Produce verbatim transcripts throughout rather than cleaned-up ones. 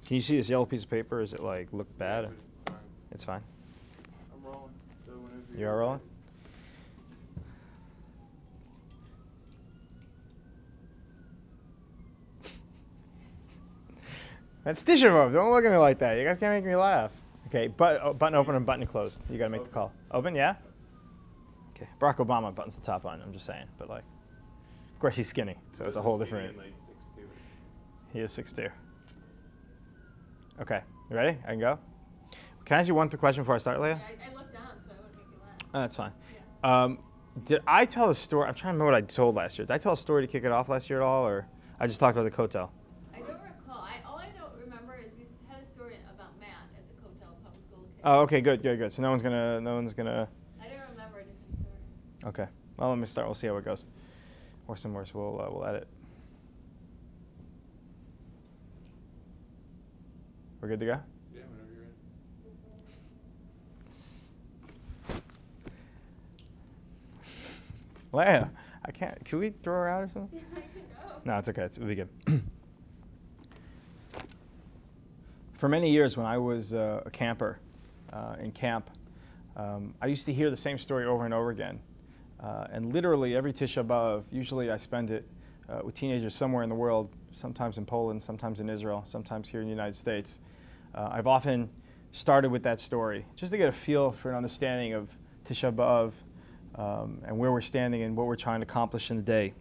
Can you see this yellow piece of paper? Is it like look bad? Yeah, but it's fine. It's fine. I'm rolling. So whenever You are rolling? That's Tisha B'Av. Don't look at me like that. You guys can't make me laugh. Okay, but, oh, button open and button closed. You got to make the call. Open, yeah? Okay. Barack Obama buttons the top on. I'm just saying, but like, of course he's skinny, so it's a whole different. Like six two. He is six two. Okay, you ready? I can go. Can I ask you one question before I start, Leah? Yeah, I, I looked down so I wouldn't make you laugh. Oh, that's fine. Yeah. Um, did I tell a story? I'm trying to remember what I told last year. Did I tell a story to kick it off last year at all, or I just talked about the Kotel? I don't recall. I all I don't remember is you had a story about Matt at the Coachella Public School. Oh, okay, good, good, good. So no one's gonna, no one's gonna. I don't remember a different story. Okay. Well, let me start. We'll see how it goes. Worse and worse. We'll uh, we'll edit. We're good to go? Yeah, whenever you're ready. Leia, I can't. Can we throw her out or something? Yeah, I can go. No, it's okay. It's, it'll be good. For many years, when I was uh, a camper uh, in camp, um, I used to hear the same story over and over again. Uh, and literally every Tisha B'Av, usually I spend it uh, with teenagers somewhere in the world, sometimes in Poland, sometimes in Israel, sometimes here in the United States. Uh, I've often started with that story, just to get a feel for an understanding of Tisha B'Av um, and where we're standing and what we're trying to accomplish in the day.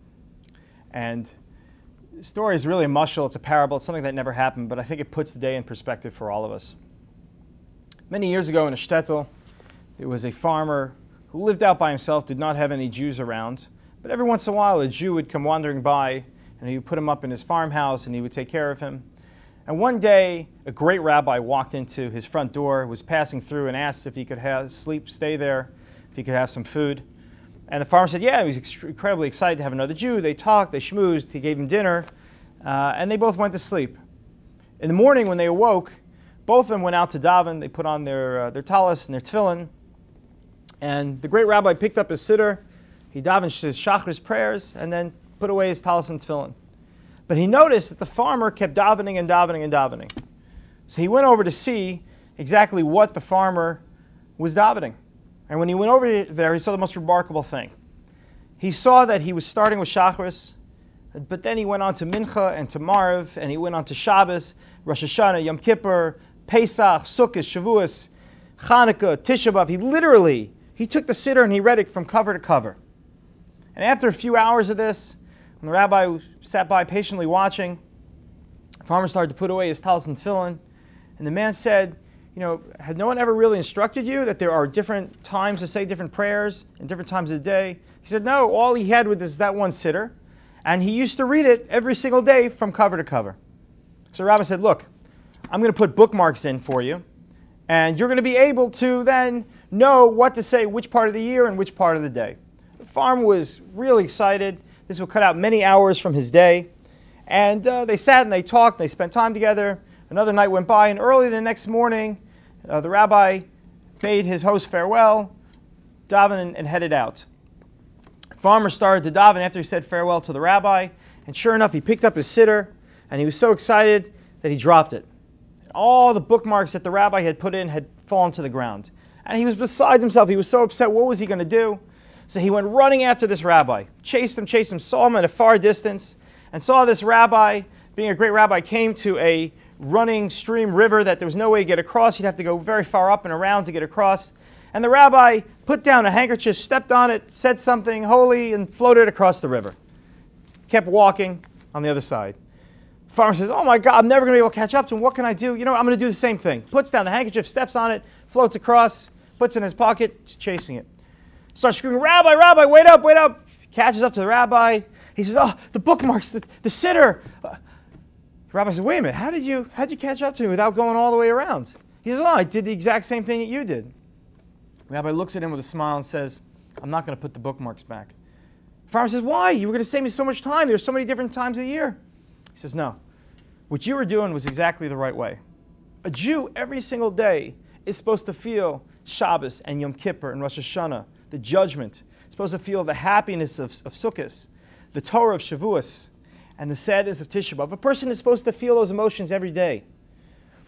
And the story is really a mushal, it's a parable, it's something that never happened, but I think it puts the day in perspective for all of us. Many years ago in a shtetl, there was a farmer who lived out by himself, did not have any Jews around, but every once in a while a Jew would come wandering by and he would put him up in his farmhouse and he would take care of him. And one day, a great rabbi walked into his front door, was passing through and asked if he could have sleep, stay there, if he could have some food. And the farmer said, yeah, he was ext- incredibly excited to have another Jew. They talked, they schmoozed, he gave him dinner, uh, and they both went to sleep. In the morning when they awoke, both of them went out to daven. They put on their, uh, their talis and their tefillin. And the great rabbi picked up his siddur, he davened his shacharis prayers, and then put away his talis and tefillin. But he noticed that the farmer kept davening and davening and davening. So he went over to see exactly what the farmer was davening. And when he went over there, he saw the most remarkable thing. He saw that he was starting with shacharis, but then he went on to mincha and to marv, and he went on to Shabbos, Rosh Hashanah, Yom Kippur, Pesach, Sukkot, Shavuos, Chanukah, Tisha B'Av. He literally, he took the siddur and he read it from cover to cover. And after a few hours of this, when the rabbi sat by patiently watching, the farmer started to put away his talis and tefillin, and the man said, you know, had no one ever really instructed you that there are different times to say different prayers and different times of the day? He said, no, all he had with is that one siddur, and he used to read it every single day from cover to cover. So the rabbi said, look, I'm going to put bookmarks in for you, and you're going to be able to then know what to say which part of the year and which part of the day. The farmer was really excited. This will cut out many hours from his day. And uh, they sat and they talked, they spent time together. Another night went by, and early the next morning, uh, the rabbi bade his host farewell, davened and, and headed out. The farmer started to daven after he said farewell to the rabbi, and sure enough, he picked up his siddur, and he was so excited that he dropped it. And all the bookmarks that the rabbi had put in had fallen to the ground. And he was beside himself. He was so upset. What was he going to do? So he went running after this rabbi, chased him, chased him, saw him at a far distance, and saw this rabbi, being a great rabbi, came to a running stream river that there was no way to get across. You'd have to go very far up and around to get across. And the rabbi put down a handkerchief, stepped on it, said something holy, and floated across the river. Kept walking on the other side. The farmer says, oh my God, I'm never going to be able to catch up to him. What can I do? You know, I'm going to do the same thing. Puts down the handkerchief, steps on it, floats across, puts it in his pocket, just chasing it. Starts screaming, Rabbi, Rabbi, wait up, wait up. Catches up to the rabbi. He says, oh, the bookmarks, the, the siddur. Uh, the rabbi says, wait a minute, how did you how did you catch up to me without going all the way around? He says, well, I did the exact same thing that you did. The rabbi looks at him with a smile and says, I'm not going to put the bookmarks back. The farmer says, why? You were going to save me so much time. There's so many different times of the year. He says, no. What you were doing was exactly the right way. A Jew every single day is supposed to feel Shabbos and Yom Kippur and Rosh Hashanah, the judgment. It's supposed to feel the happiness of, of Sukkot, the Torah of Shavuos, and the sadness of Tisha B'Av. A person is supposed to feel those emotions every day.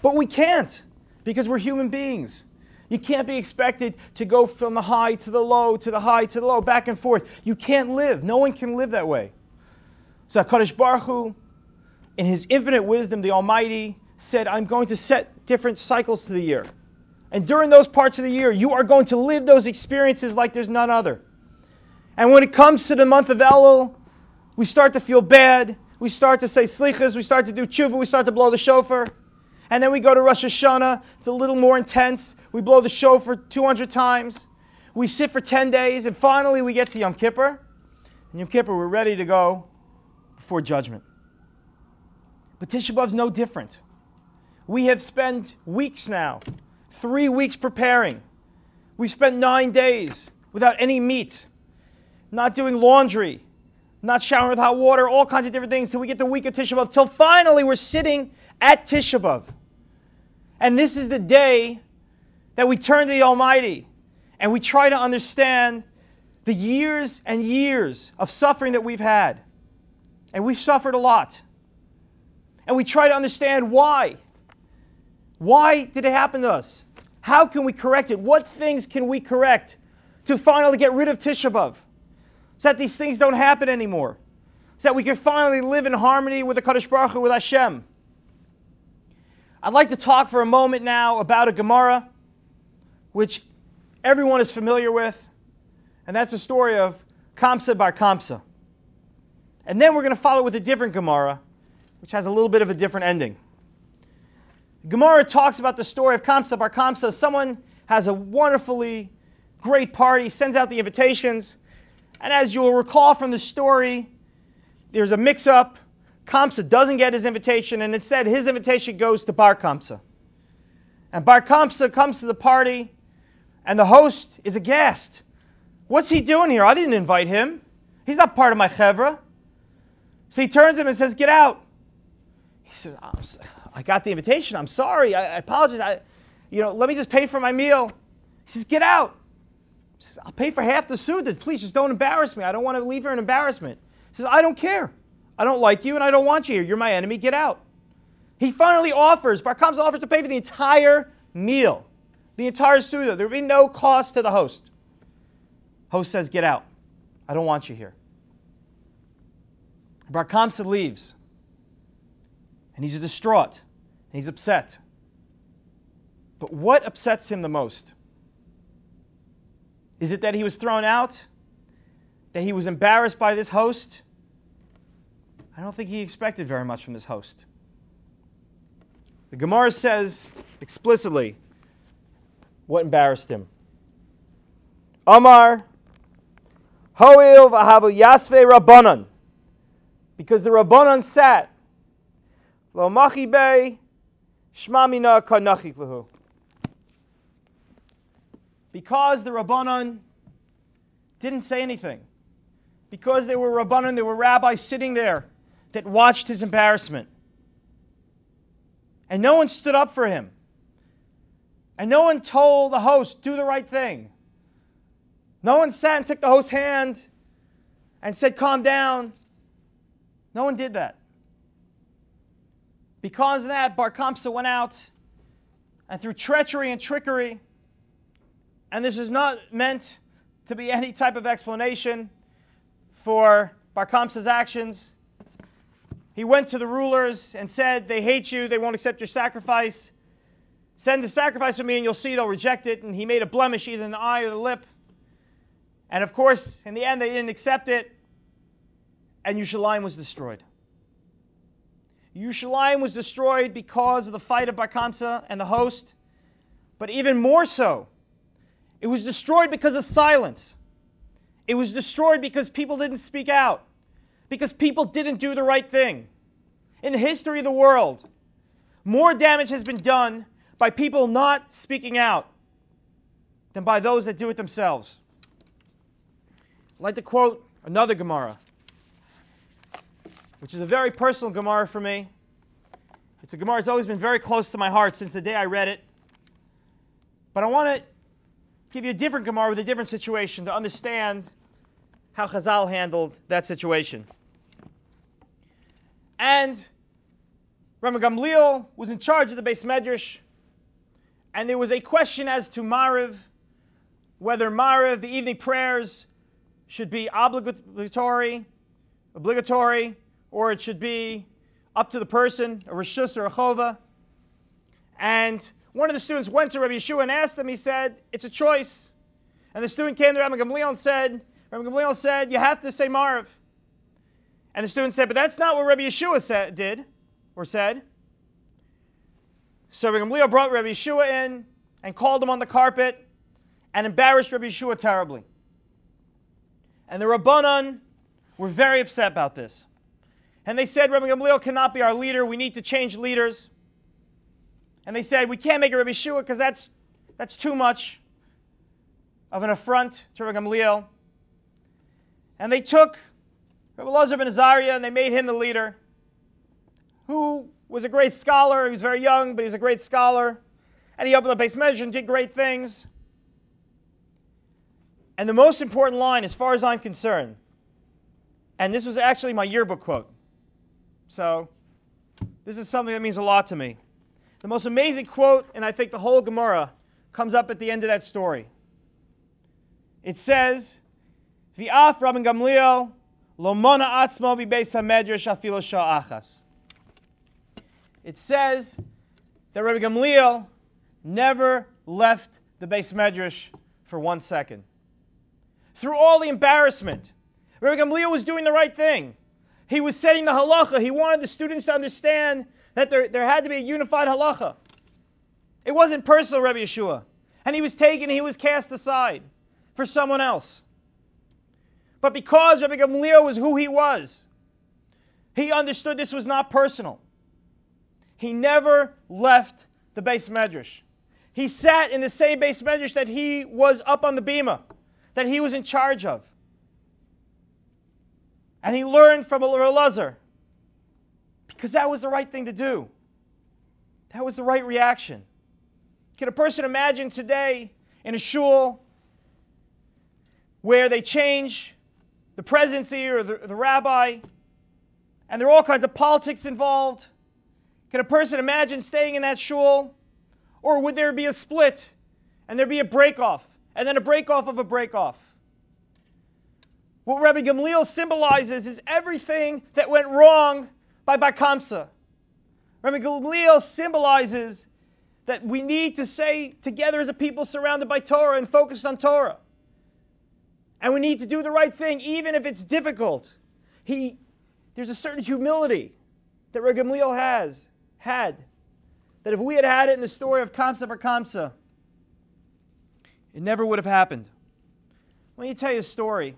But we can't, because we're human beings. You can't be expected to go from the high to the low, to the high to the low, back and forth. You can't live. No one can live that way. So HaKadosh Baruch Hu, in His infinite wisdom, the Almighty, said, I'm going to set different cycles to the year. And during those parts of the year, you are going to live those experiences like there's none other. And when it comes to the month of Elul, we start to feel bad. We start to say slichas. We start to do tshuva. We start to blow the shofar. And then we go to Rosh Hashanah. It's a little more intense. We blow the shofar two hundred times. We sit for ten days. And finally, we get to Yom Kippur. And Yom Kippur, we're ready to go before judgment. But Tisha B'Av's no different. We have spent weeks now, three weeks preparing. We've spent nine days without any meat, not doing laundry, not showering with hot water, all kinds of different things till we get the week of Tisha B'Av, till finally we're sitting at Tisha B'Av. And this is the day that we turn to the Almighty and we try to understand the years and years of suffering that we've had. And we've suffered a lot. And we try to understand why. Why did it happen to us? How can we correct it? What things can we correct to finally get rid of Tisha B'Av? So that these things don't happen anymore. So that we can finally live in harmony with the Kadosh Baruch Hu, with Hashem. I'd like to talk for a moment now about a Gemara, which everyone is familiar with. And that's the story of Kamsa bar Kamsa. And then we're going to follow with a different Gemara, which has a little bit of a different ending. The Gemara talks about the story of Kamsa bar Kamsa. Someone has a wonderfully great party, sends out the invitations, and as you'll recall from the story, there's a mix-up. Kamsa doesn't get his invitation, and instead his invitation goes to Bar Kamsa. And Bar Kamsa comes to the party, and the host is aghast. What's he doing here? I didn't invite him. He's not part of my chevra. So he turns to him and says, get out. He says, I got the invitation. I'm sorry. I, I apologize. I, you know, let me just pay for my meal. He says, get out. He says, I'll pay for half the suda. Please just don't embarrass me. I don't want to leave here in embarrassment. He says, I don't care. I don't like you and I don't want you here. You're my enemy. Get out. He finally offers, Bar Kamsa offers to pay for the entire meal, the entire suda. There will be no cost to the host. Host says, get out. I don't want you here. Bar Kamsa leaves. And he's distraught. And he's upset. But what upsets him the most? Is it that he was thrown out? That he was embarrassed by this host? I don't think he expected very much from this host. The Gemara says explicitly what embarrassed him. Amar, Ho'il v'havu yasvei Rabbanan. Because the Rabbanan sat, Lo machi bei, shma mina kanachik lahu. Because the Rabbanan didn't say anything. Because there were Rabbanan, there were rabbis sitting there that watched his embarrassment. And no one stood up for him. And no one told the host, do the right thing. No one sat and took the host's hand and said, calm down. No one did that. Because of that, Bar Kamsa went out and through treachery and trickery, and this is not meant to be any type of explanation for Bar Kamsa's actions, he went to the rulers and said, they hate you, they won't accept your sacrifice. Send the sacrifice to me and you'll see they'll reject it. And he made a blemish either in the eye or the lip. And of course, in the end, they didn't accept it. And Yerushalayim was destroyed. Yerushalayim was destroyed because of the fight of Bar Kamsa and the host. But even more so, it was destroyed because of silence. It was destroyed because people didn't speak out. Because people didn't do the right thing. In the history of the world, more damage has been done by people not speaking out than by those that do it themselves. I'd like to quote another Gemara, which is a very personal Gemara for me. It's a Gemara that's always been very close to my heart since the day I read it. But I want to give you a different Gemara with a different situation to understand how Chazal handled that situation. And Rabbi Gamliel was in charge of the Beis Medrash, and there was a question as to Mariv, whether Mariv, the evening prayers, should be obligatory, obligatory, or it should be up to the person, a reshus or a chova. And one of the students went to Rabbi Yeshua and asked him, he said, it's a choice. And the student came to Rabbi Gamliel and said, Rabbi Gamliel said, you have to say Mariv. And the student said, but that's not what Rabbi Yeshua said, did, or said. So Rabbi Gamliel brought Rabbi Yeshua in and called him on the carpet and embarrassed Rabbi Yeshua terribly. And the Rabbanan were very upset about this. And they said, Rabbi Gamliel cannot be our leader. We need to change leaders. And they said, we can't make it Rabbi Yeshua because that's, that's too much of an affront to Rabbi Gamliel. And they took Rabbi Elazar ben Azariah and they made him the leader, who was a great scholar. He was very young, but he was a great scholar. And he opened the Beis Medrash and did great things. And the most important line, as far as I'm concerned, and this was actually my yearbook quote, so this is something that means a lot to me. The most amazing quote, and I think the whole Gemara, comes up at the end of that story. It says, V'af Rabbi Gamliel lo mona atzmo b'beis hamedrash afilo shah achas. It says that Rabbi Gamliel never left the Beis Medrash for one second. Through all the embarrassment, Rabbi Gamliel was doing the right thing. He was setting the halacha. He wanted the students to understand that there, there had to be a unified halacha. It wasn't personal, Rabbi Yeshua. And he was taken, he was cast aside for someone else. But because Rabbi Gamliel was who he was, he understood this was not personal. He never left the Beis Medrash. He sat in the same Beis Medrash that he was up on the bima, that he was in charge of. And he learned from Elazar, because that was the right thing to do. That was the right reaction. Can a person imagine today in a shul where they change the presidency or the, the rabbi, and there are all kinds of politics involved? Can a person imagine staying in that shul? Or would there be a split, and there be a break-off, and then a break-off of a break-off? What Rabbi Gamliel symbolizes is everything that went wrong by Bar Kamsa. Rabbi Gamliel symbolizes that we need to say together as a people surrounded by Torah and focused on Torah. And we need to do the right thing, even if it's difficult. He, there's a certain humility that Rabbi Gamliel has, had, that if we had had it in the story of Kamsa Bar Kamsa, it never would have happened. Let me tell you a story.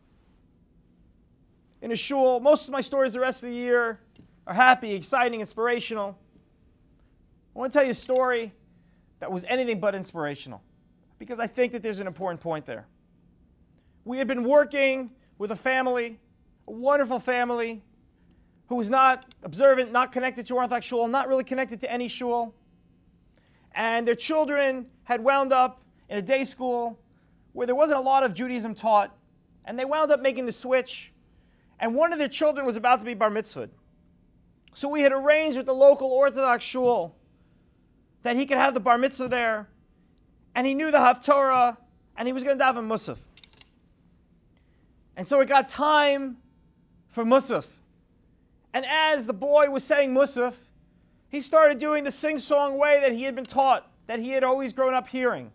In a shul, most of my stories the rest of the year are happy, exciting, inspirational. I want to tell you a story that was anything but inspirational, because I think that there's an important point there. We had been working with a family, a wonderful family, who was not observant, not connected to Orthodox shul, not really connected to any shul. And their children had wound up in a day school where there wasn't a lot of Judaism taught, and they wound up making the switch. And one of their children was about to be bar mitzvahed. So we had arranged with the local Orthodox shul that he could have the bar mitzvah there, and he knew the Haftorah, and he was going to daven Musaf. And so it got time for Musaf. And as the boy was saying Musaf, he started doing the sing-song way that he had been taught, that he had always grown up hearing.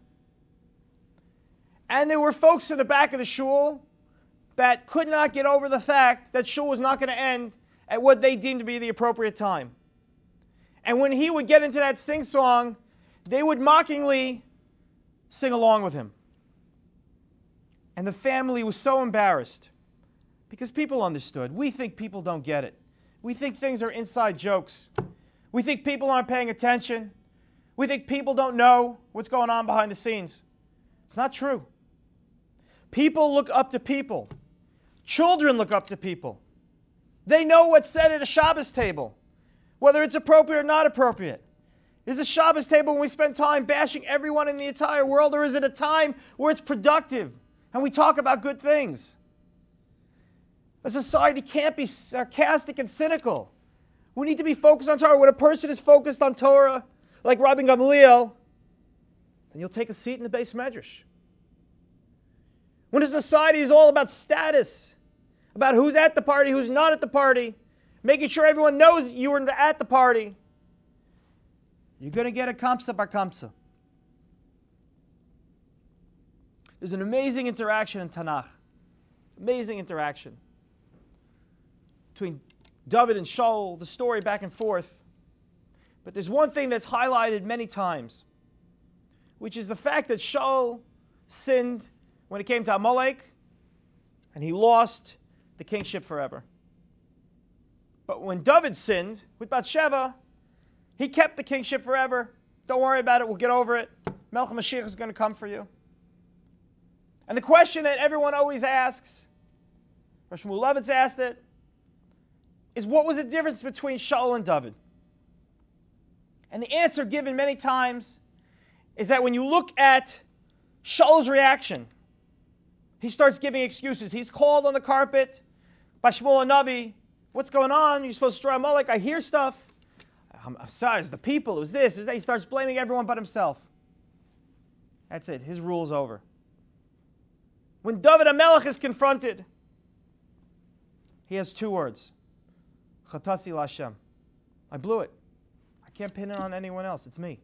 And there were folks in the back of the shul that could not get over the fact that shul was not going to end at what they deemed to be the appropriate time. And when he would get into that sing-song, they would mockingly sing along with him. And the family was so embarrassed because people understood. We think people don't get it. We think things are inside jokes. We think people aren't paying attention. We think people don't know what's going on behind the scenes. It's not true. People look up to people. Children look up to people. They know what's said at a Shabbos table, whether it's appropriate or not appropriate. Is a Shabbos table when we spend time bashing everyone in the entire world, or is it a time where it's productive and we talk about good things? A society can't be sarcastic and cynical. who need to be focused on Torah. When a person is focused on Torah, like Rabbi Gamliel, then you'll take a seat in the Beis Medrash. When a society is all about status, about who's at the party, who's not at the party, making sure everyone knows you were at the party, you're going to get a kamsa bar kamsa. There's an amazing interaction in Tanakh. Amazing interaction between David and Shaul, the story back and forth. But there's one thing that's highlighted many times, which is the fact that Shaul sinned when it came to Amalek, and he lost the kingship forever. But when David sinned with Bathsheba, he kept the kingship forever. Don't worry about it, we'll get over it. Melech Mashiach is going to come for you. And the question that everyone always asks, Rosh Shmuel asked it, is what was the difference between Shaul and David? And the answer given many times is that when you look at Shaul's reaction, he starts giving excuses. He's called on the carpet by Shmuel Hanavi. What's going on? You're supposed to destroy Amalek. I hear stuff. I'm, I'm sorry, it's the people. It was this. It was that. He starts blaming everyone but himself. That's it. His rule's over. When David HaMelech is confronted, he has two words. Chatasi Lashem. I blew it. I can't pin it on anyone else. It's me.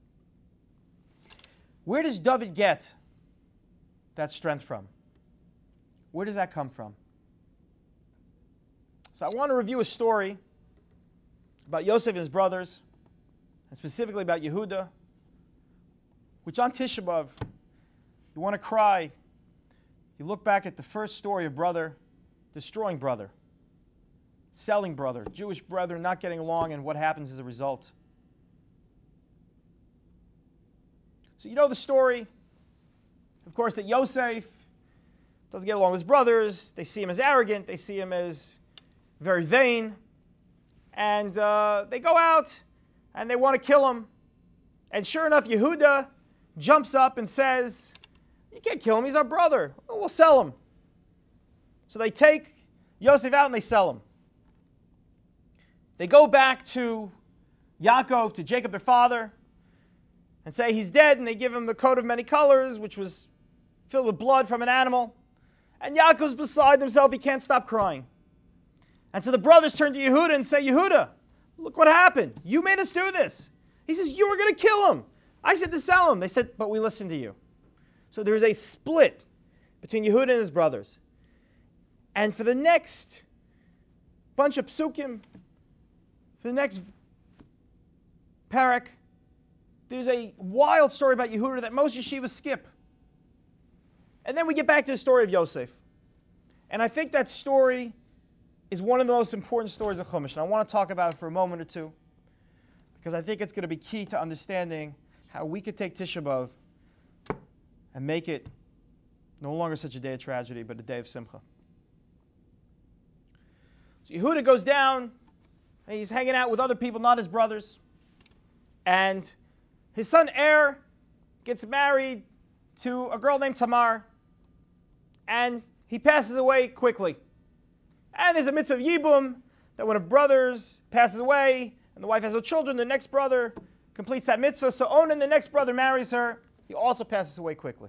Where does David get that strength from? Where does that come from? So I want to review a story about Yosef and his brothers, and specifically about Yehuda, which on Tisha B'Av, you want to cry. You look back at the first story of brother destroying brother, selling brother, Jewish brother not getting along, and what happens as a result. So you know the story, of course, that Yosef doesn't get along with his brothers. They see him as arrogant. They see him as very vain. And uh, they go out and they want to kill him. And sure enough, Yehuda jumps up and says, you can't kill him, he's our brother. Well, we'll sell him. So they take Yosef out and they sell him. They go back to Yaakov, to Jacob, their father, and say he's dead, and they give him the coat of many colors, which was filled with blood from an animal. And Yaakov's beside himself, he can't stop crying. And so the brothers turn to Yehuda and say, Yehuda, look what happened. You made us do this. He says, you were going to kill him. I said to sell him. They said, but we listened to you. So there's a split between Yehuda and his brothers. And for the next bunch of psukim, for the next parak, there's a wild story about Yehuda that most yeshivas skip. And then we get back to the story of Yosef. And I think that story is one of the most important stories of Chumash. And I want to talk about it for a moment or two, because I think it's going to be key to understanding how we could take Tisha B'Av and make it no longer such a day of tragedy, but a day of simcha. So Yehuda goes down, and he's hanging out with other people, not his brothers. And his son Er gets married to a girl named Tamar, and he passes away quickly. And there's a mitzvah of Yibum, that when a brother passes away and the wife has no children, the next brother completes that mitzvah. So Onan, the next brother, marries her. He also passes away quickly.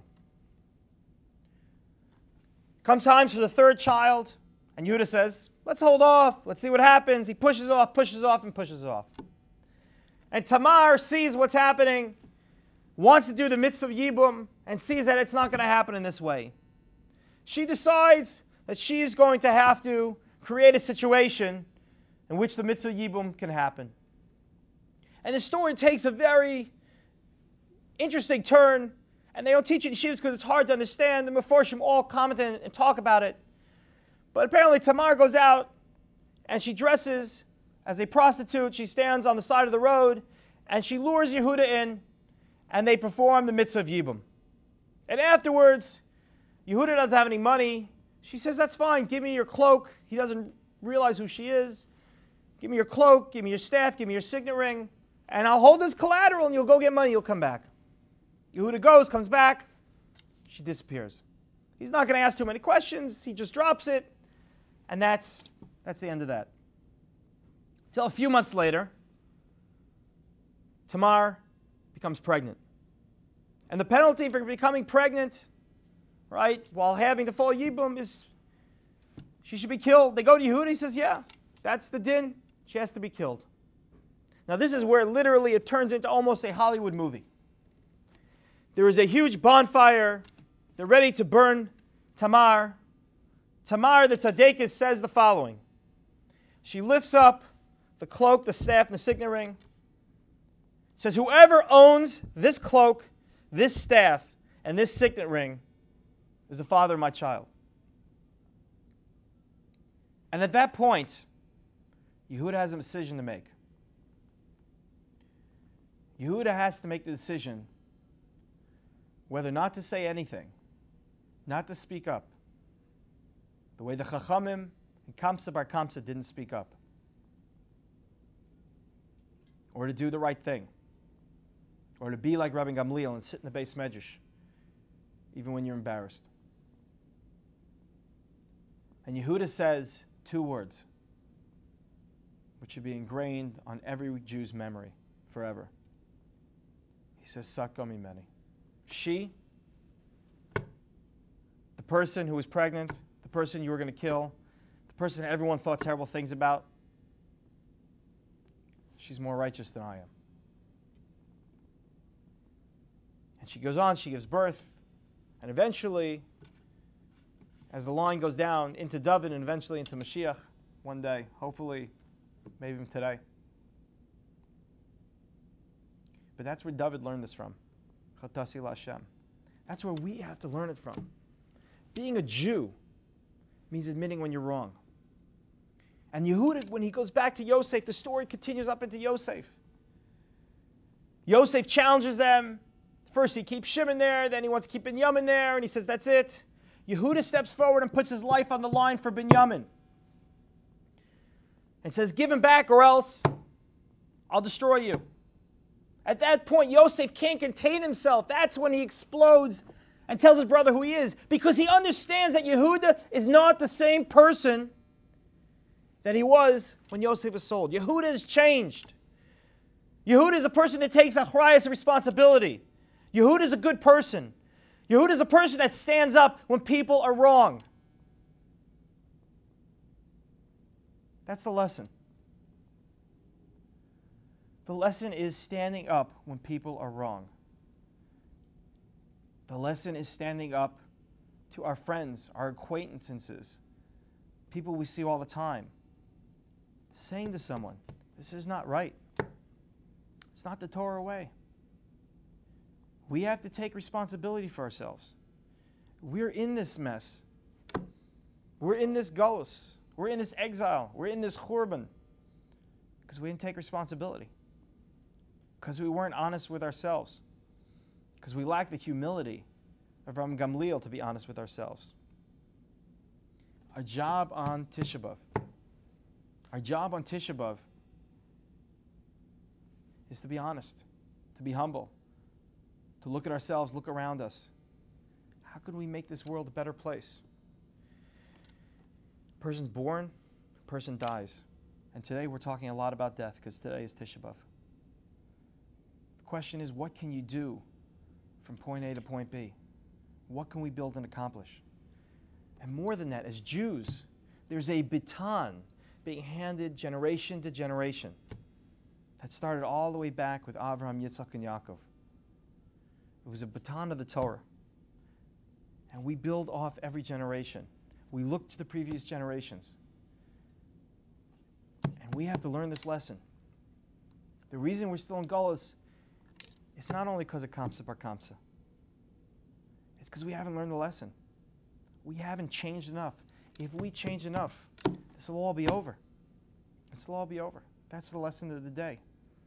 Come times for the third child, and Yehuda says, let's hold off. Let's see what happens. He pushes off, pushes off, and pushes off. And Tamar sees what's happening, wants to do the mitzvah of Yibum, and sees that it's not going to happen in this way. She decides that she is going to have to create a situation in which the mitzvah of Yibum can happen. And the story takes a very interesting turn, and they don't teach it in yeshivas because it's hard to understand. The Meforshim all comment and talk about it. But apparently Tamar goes out, and she dresses as a prostitute. She stands on the side of the road, and she lures Yehuda in, and they perform the mitzvah of Yibum. And afterwards, Yehuda doesn't have any money. She says, that's fine, give me your cloak. He doesn't realize who she is. Give me your cloak, give me your staff, give me your signet ring, and I'll hold this collateral, and you'll go get money, you'll come back. Yehuda goes, comes back, she disappears. He's not going to ask too many questions, he just drops it, and that's, that's the end of that. Till a few months later, Tamar becomes pregnant. And the penalty for becoming pregnant, right, while having the fall Yibum is she should be killed. They go to Yehuda, he says, yeah, that's the din. She has to be killed. Now this is where literally it turns into almost a Hollywood movie. There is a huge bonfire. They're ready to burn Tamar. Tamar, the tzaddikus, says the following. She lifts up the cloak, the staff, and the signet ring. Says, whoever owns this cloak, this staff, and this signet ring is the father of my child. And at that point, Yehuda has a decision to make. Yehuda has to make the decision whether not to say anything, not to speak up, the way the Chachamim and Kamsa bar Kamsa didn't speak up, or to do the right thing, or to be like Rabbi Gamliel and sit in the Beis Medrash, even when you're embarrassed. And Yehuda says two words, which should be ingrained on every Jew's memory forever. He says, Sakka mimeni. She, the person who was pregnant, the person you were going to kill, the person that everyone thought terrible things about, she's more righteous than I am. And she goes on, she gives birth, and eventually, as the line goes down into David and eventually into Mashiach one day, hopefully, maybe even today. But that's where David learned this from. Chatasi LaHashem. That's where we have to learn it from. Being a Jew means admitting when you're wrong. And Yehuda, when he goes back to Yosef, the story continues up into Yosef. Yosef challenges them. First he keeps Shimon there, then he wants to keep Binyamin there, and he says, that's it. Yehuda steps forward and puts his life on the line for Binyamin. And says, give him back or else I'll destroy you. At that point, Yosef can't contain himself. That's when he explodes and tells his brother who he is, because he understands that Yehuda is not the same person that he was when Yosef was sold. Yehuda has changed. Yehuda is a person that takes achrayas responsibility. Yehuda is a good person. Yehuda is a person that stands up when people are wrong. That's the lesson. The lesson is standing up when people are wrong. The lesson is standing up to our friends, our acquaintances, people we see all the time, saying to someone, this is not right. It's not the Torah way. We have to take responsibility for ourselves. We're in this mess. We're in this galus. We're in this exile. We're in this churban because we didn't take responsibility. Because we weren't honest with ourselves. Because we lack the humility of Rabbi Gamliel to be honest with ourselves. Our job on Tisha B'Av, our job on Tisha B'Av is to be honest, to be humble, to look at ourselves, look around us. How can we make this world a better place? A person's born, a person dies. And today we're talking a lot about death because today is Tisha B'Av. The question is, what can you do from point A to point B? What can we build and accomplish? And more than that, as Jews, there's a baton being handed generation to generation that started all the way back with Avraham, Yitzchak, and Yaakov. It was a baton of the Torah. And we build off every generation. We look to the previous generations. And we have to learn this lesson. The reason we're still in Gullus is not only because of Kamsa bar Kamsa. It's because we haven't learned the lesson. We haven't changed enough. If we change enough, this will all be over. This will all be over. That's the lesson of the day.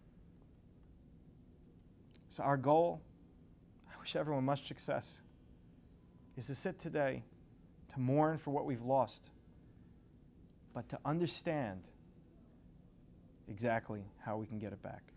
So our goal, I wish everyone much success, is to sit today, to mourn for what we've lost, but to understand exactly how we can get it back.